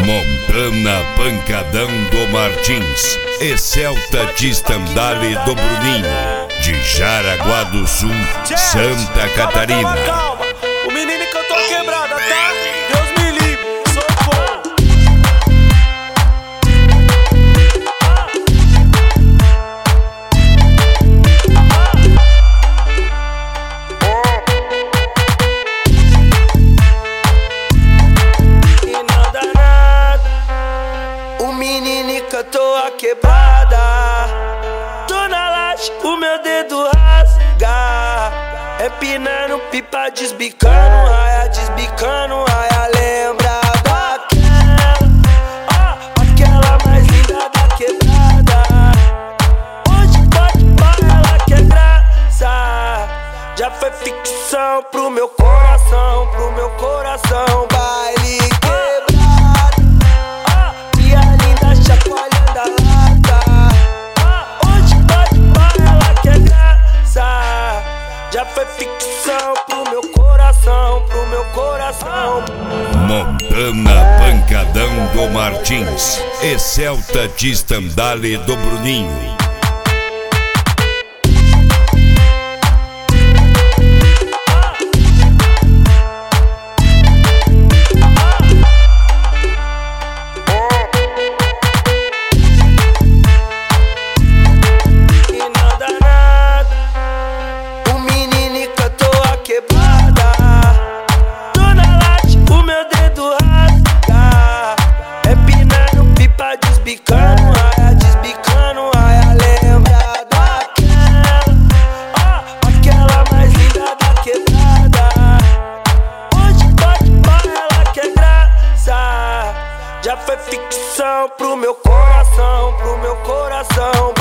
Montana Pancadão do Martins e Celta de Estandale do Bruninho, de Jaraguá do Sul, Santa Catarina. Calma, o menino cantou a quebrada, tá? Deus me livre, socorro. Cantou a quebrada, tô na laje, o meu dedo rasga. Empinando pipa, desbicando raia, lembra daquela, aquela mais linda da quebrada. Hoje pode pra ela que é graça, já foi ficção pro meu coração, baile quebrado, e a linda chacoalhando a lata. Hoje pode pra ela que é graça, já foi ficção pro meu coração, Montana Pancadão do Martins e Celta de Estandale do Bruninho. Desbicando raia, lembra daquela, aquela mais linda da quebrada. Hoje pode pra ela que é graça, já foi ficção pro meu coração,